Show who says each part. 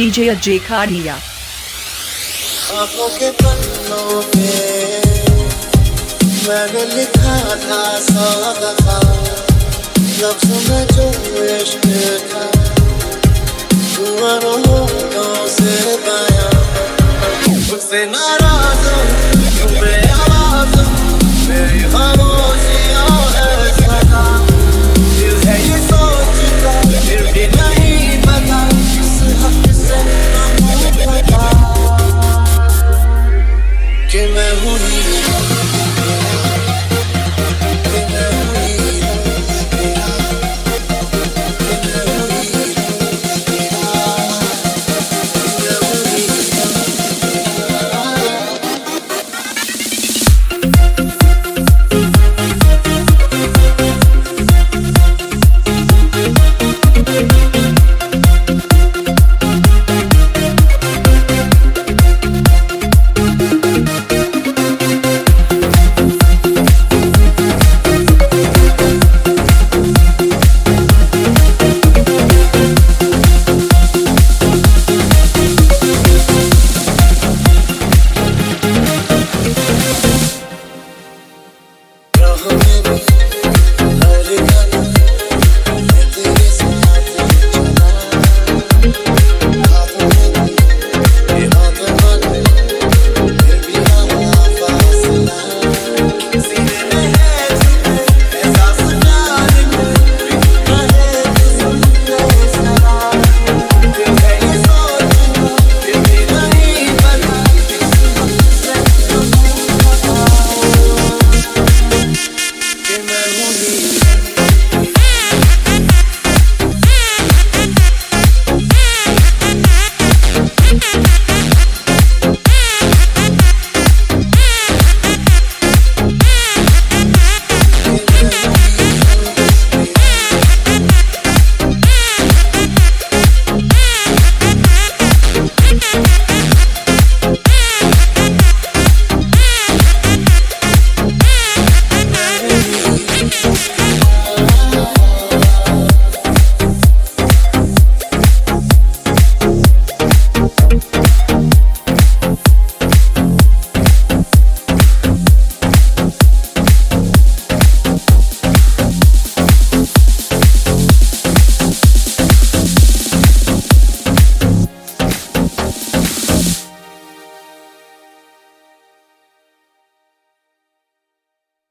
Speaker 1: DJ Ajay Khadia.
Speaker 2: आँखों के पन्नों पे मैंने लिखा था 100 दफा, लफ्ज़ों में जो इश्क था हुआ होठों से बयां। मुझसे नाराज़ हूँ, क्यों बेआवाज़ हूँ, मेरी खामोशियाँ है सदा। दिल है ये सोचता फिर भी नहीं पता, किस हक से ना पता कि मैं हूँ ही